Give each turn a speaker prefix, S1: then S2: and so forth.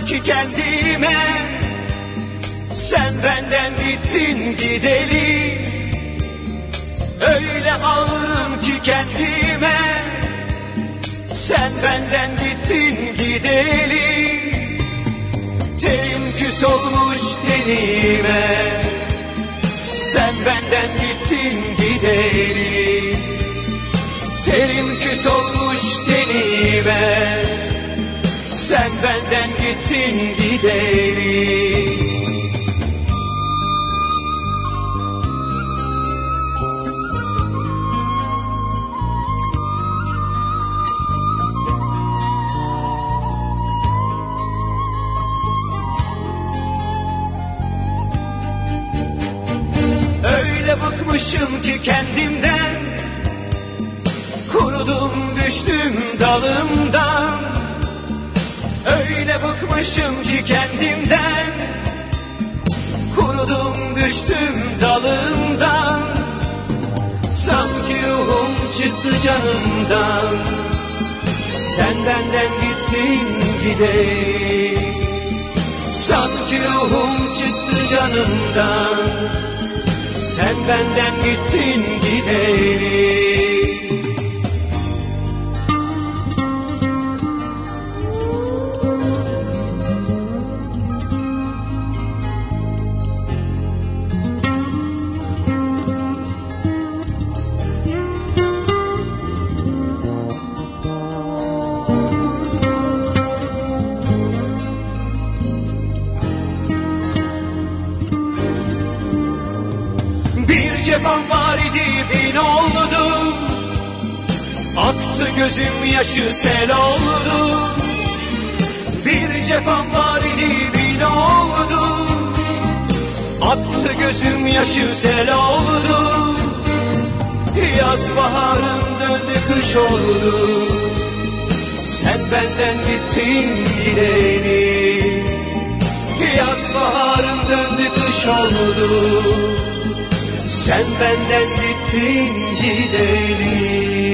S1: ki kendime, sen benden gittin gideli. Öyle ağlarım ki kendime, sen benden gittin gideli. Terim küs olmuş tenime, sen benden gittin gideli. Terim küs olmuş tenime, sen benden gittin gideli. Öyle bıkmışım ki kendimden, kurudum düştüm dalımdan. Öyle bıkmışım ki kendimden, kurudum düştüm dalımdan. Sanki ruhum çıktı canımdan, sen benden gittin gideli. Sanki ruhum çıktı canımdan, sen benden gittin gideli. Bir cefam var idi bin oldu, aktı gözüm yaşı sel oldu. Bir cefam var idi bin oldu, aktı gözüm yaşı sel oldu. Yaz baharım döndü kış oldu, sen benden gittin gideli. Yaz baharım döndü kış oldu, sen benden gittin gideli.